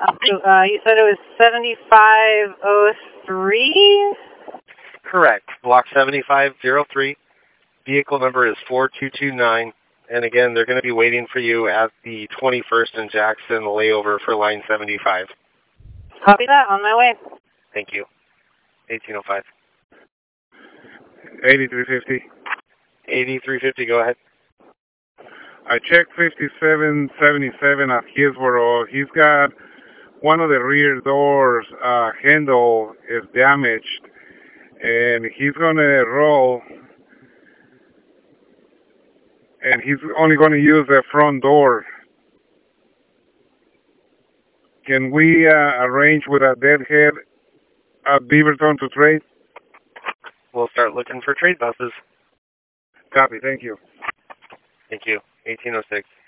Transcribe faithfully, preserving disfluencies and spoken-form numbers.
Uh, you said it was seventy-five oh three? Correct. Block seventy-five oh three. Vehicle number is four two two nine. And again, they're going to be waiting for you at the twenty-first and Jackson layover for line seventy-five. Copy that. On my way. Thank you. eighteen oh five. eighty-three fifty. eighty-three fifty, go ahead. I checked fifty-seven seventy-seven at Hillsboro. He's got one of the rear doors uh, handle is damaged, and he's going to roll, and he's only going to use the front door. Can we uh, arrange with a deadhead at Beaverton to trade? We'll start looking for trade buses. Copy, thank you. Thank you. eighteen oh six.